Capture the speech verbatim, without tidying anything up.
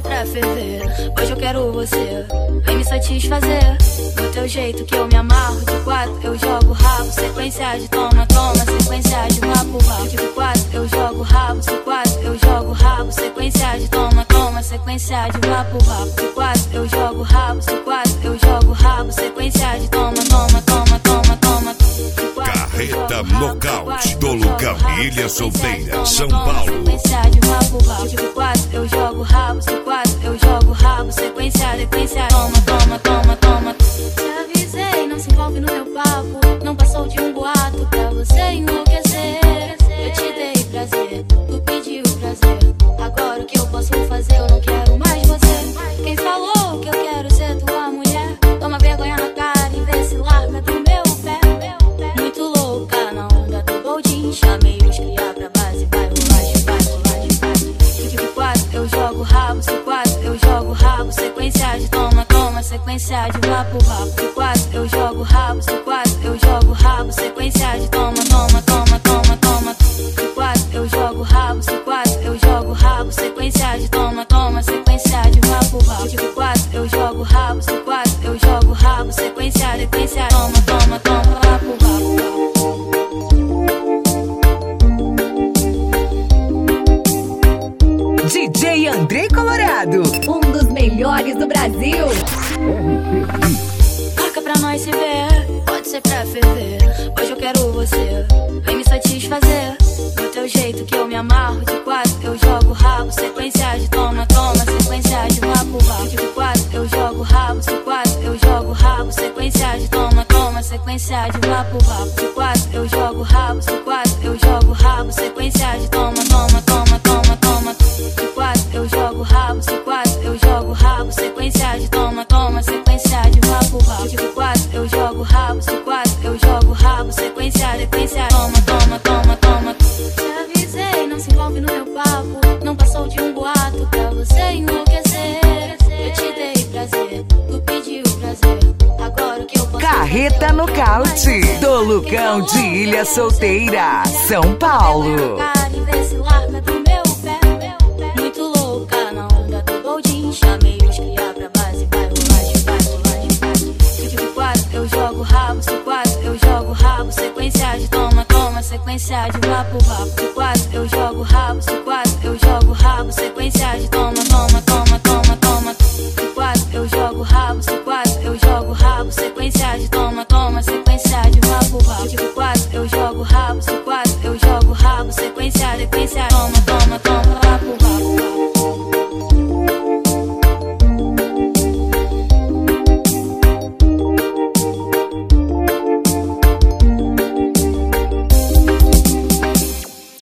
ser pra ferver. Hoje eu quero você, vem me satisfazer. Do teu jeito que eu me amarro. De quatro eu jogo rabo, sequência de toma, toma, sequência de rabo, rabo. De quatro eu jogo rabo, de quatro eu jogo rabo, sequência de toma, toma, sequência de rabo, rabo. De quatro eu jogo rabo, de quatro eu jogo rabo, sequência de toma, toma, toma, toma, toma. Carreta Nocaute do Lucão e Ilha Solteira, São Paulo. Sequência de rabo, rabo. De quatro eu jogo rabo, de quatro eu jogo rabo, sequência, sequência, toma, toma, toma, toma. Te avisei, não se envolve no meu papo. Não passou de um boato pra você enlouquecer. Eu te dei prazer, tu pediu prazer. Agora o que eu posso fazer? Eu não quero mais você. Quem falou que eu quero ser tua mulher? Toma vergonha na cara e vê se larga do meu pé. Muito louca na onda do boldin. Chamei os cria pra base, vai rolar de vai, rolar de vai. De quatro eu jogo rabo, de quatro eu jogo rabo, sequência de toma, toma, sequência de vapo, vapo. De quatro eu jogo rabo, de quatro eu jogo rabo, sequência de toma, toma, toma, toma, toma. De quatro eu jogo rabo, de quatro eu jogo rabo, sequência de toma, toma, sequência de vapo, vapo. De quatro eu jogo rabo, de quatro eu jogo rabo, sequência, sequência, toma, toma, toma, vapo, vapo. D J Andrei Colorado, um dos melhores do Brasil. Marca pra nós se ver, pode ser pra ferver. Hoje eu quero você, vem me satisfazer. Do teu jeito que eu me amarro. De quatro eu jogo rabo, sequência de toma, toma, sequência de rabo, rabo. De quatro eu jogo rabo, de quatro eu jogo rabo, sequência de toma, toma, sequência de rabo, rabo. De quatro eu jogo rabo, de quatro eu jogo rabo, sequência de toma, toma, toma, toma, toma. De quatro eu jogo rabo, de quatro eu jogo rabo, sequência de toma, toma, sequência de rabo, rabo. De quatro eu jogo rabo, de quatro eu jogo rabo, sequência, sequência, toma, toma, toma, toma. Te avisei, não se envolve no meu papo. Não passou de um boato pra você enlouquecer. Eu te dei prazer, tu pediu prazer. Agora o que eu posso Carreta fazer? Nocaute do Lucão de Ilha Solteira, São Paulo. Cara,